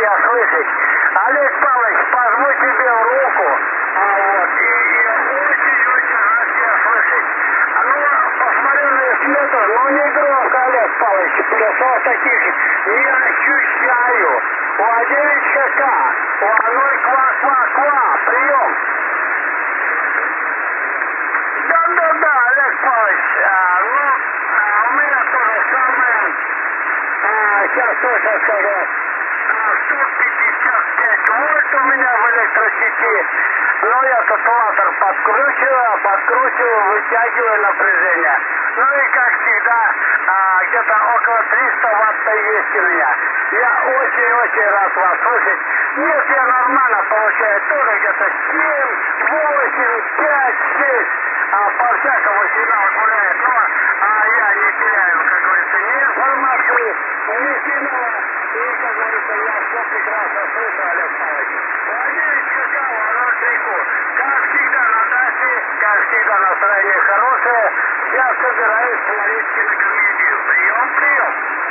я слышать. Олег Павлович, пожму тебе в руку. Вот, и очень-очень рад тебя слышать. Ну, посмотрю на смету, ну не громко, Олег Павлович, плюсов таких не ощущаю. У 9 КК, у 0 ква-ква-ква, прием. Да, Олег Павлович, у меня то же самое, сейчас точно скажу, 155 вольт у меня в электросети, но я тоталатор подкручиваю, вытягиваю напряжение. Ну и как всегда, где-то около 300 ватт есть у меня. Я очень-очень рад вас слушать. Нет, я нормально получаю, тоже где-то 7, 8, 5, 6. По-всякому сигнал гуляет, но я не теряю, как говорится, ни информации, ни сигнала, и, как говорится, я все прекрасно слышу, Олег Павлович. Владимир Чекал, Андрей Трико, как всегда на даче, как всегда настроение хорошее, я собираюсь смотреть кинокомедию. Прием.